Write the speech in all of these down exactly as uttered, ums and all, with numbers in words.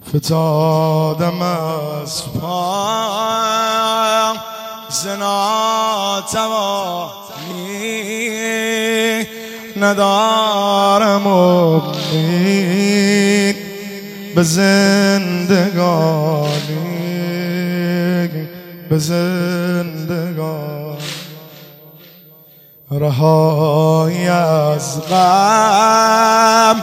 فتادم از پا ز ناتوانی، ندارم امید به زندگانی، به زندگانی. رهایی از غم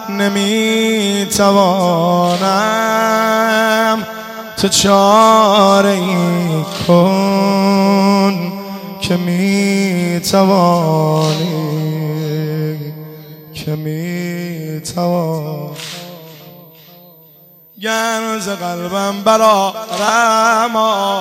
نمیتوانم، تو چاره ای کن که میتوانی، که میتوانی. گر ز قلبم برآرم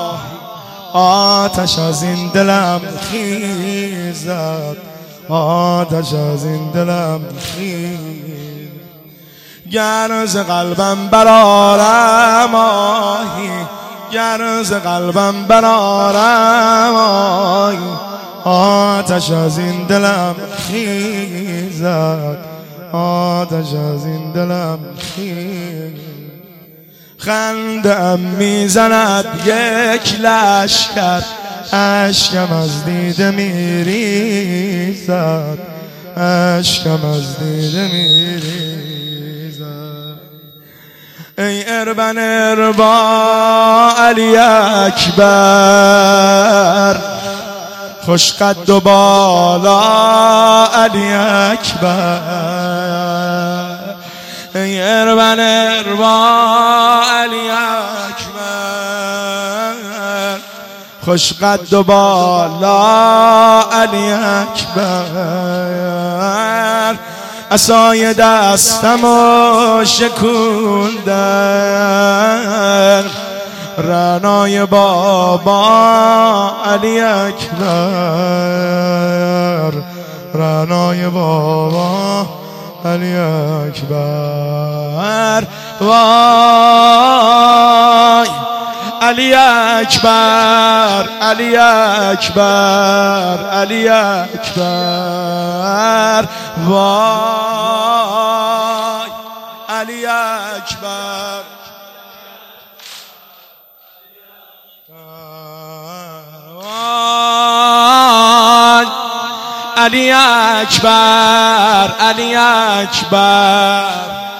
آتش از این دلم خیزد، آتش از این دلم خیزد. گر ز قلبم برآرم آهی، گر ز قلبم برآرم آهی، آتش از این دلم خیزد، آتش از این دلم خیزد. خنده‌ام میزند یک لشکر، اشکم از دیده میریزد، اشکم از دیده میریزد. ای اربن اربا علی اکبر، خوش قد و بالا علی اکبر. ای اربن اربا علی اکبر، خوش قد و بالا علی اکبر. عصای دستم و شکوندن، رعنای بابا علی اکبر، رعنای بابا علی اکبر. وای علی اکبر، علی اکبر، علی اکبر. وای علی اکبر. وای علی اکبر، علی اکبر.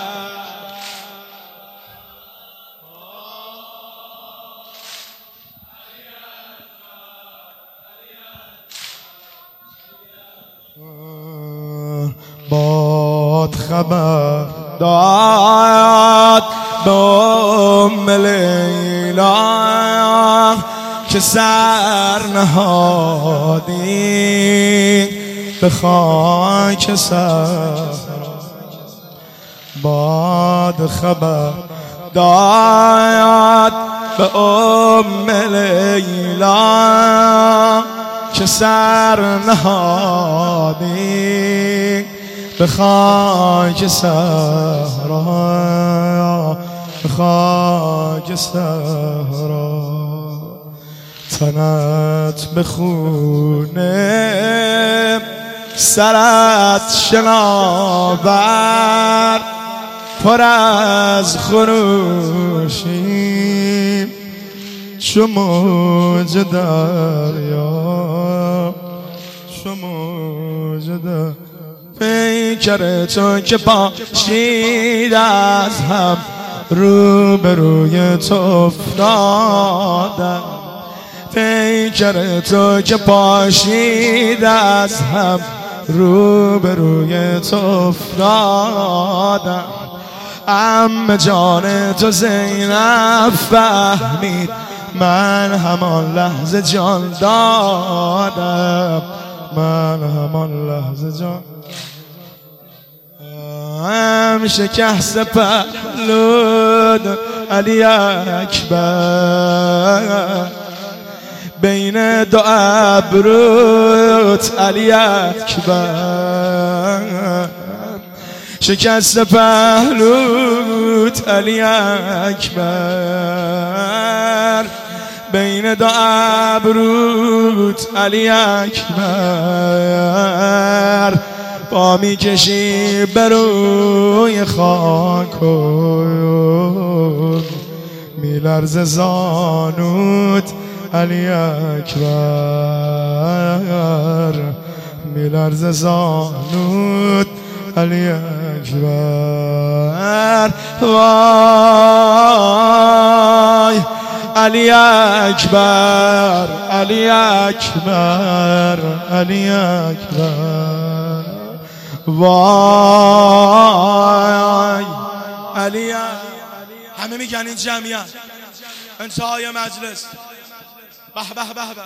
باد خبر داد به ام لیلا که سر نهادی به خاک سر. باد خبر داد به ام لیلا که سر نهادی به خاک صحرا، به خاک صحرا. تنت به خونه، سرت شناور، پر از خروشی چو موج دریا، چو موج دریا. پیکر تو که پاشید از هم، روبروی تو افتادم. پیکر تو که پاشید از هم، روبروی تو افتادم. عم جان تو زینب فهمید، من همان لحظه جان دادم، من همان لحظه جان. هم شکست پهلود علی اکبر، بین دو ابروت علی اکبر. شکست پهلوت علی اکبر، بین دو ابروت علی اکبر. پا می کشی بروی خاک میلرز زانوت علی اکبر، میلرز زانوت علی اکبر. وای علی اکبر، علی اکبر، علی اکبر. وای علی اکبر. همه میگن این جمعیت انتهای مجلس به به به به.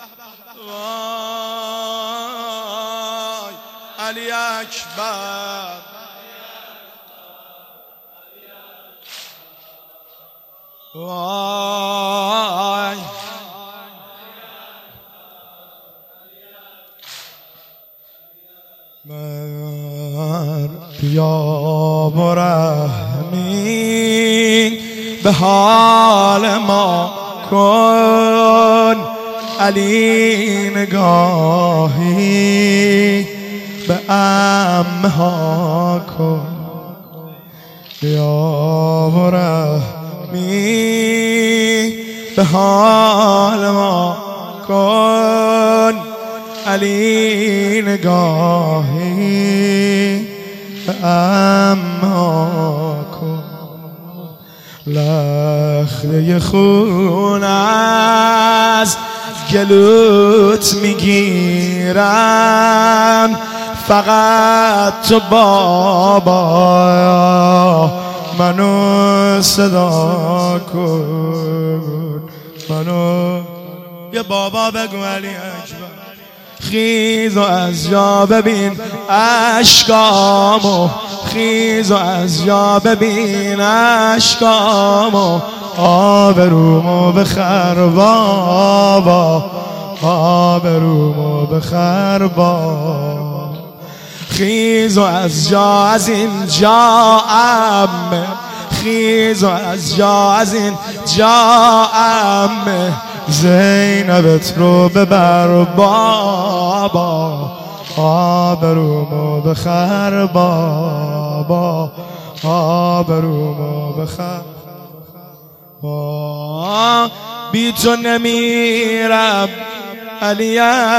وای علی اکبر، وای مر بیا برحمی به حال ما کن، علی نگاهی به عمه ها کن. بیا برحمی به حال ما کن، علی نگاهی به عمه ها کن. لخته خون از گلوت میگیرم، فقط تو بابا منو صدا کن. منو یه بابا بگو علی اکبر. خیز و از جا ببین اشکامو، خیز و از جا ببین اشکامو، آبرومو بخر بابا، آبرومو بخر بابا. خیز و از جا از این جا عمه، خیز و از جا از این جا عمه، زینبت رو ببر بابا، آبرومو بخر بابا، آبرومو بخر. بی تو نمیرم علی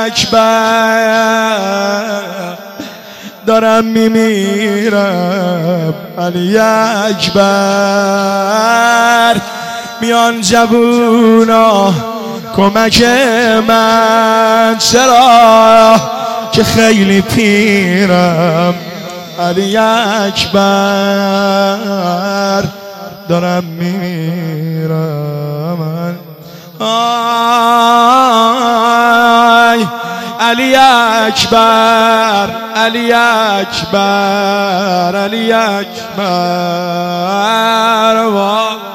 اکبر، دارم میمیرم علی اکبر. میان جوونا کمک من، چرا که خیلی پیرم علی اکبر، دارم میمیرم. آی علی اکبر، علی اکبر، علی اکبر.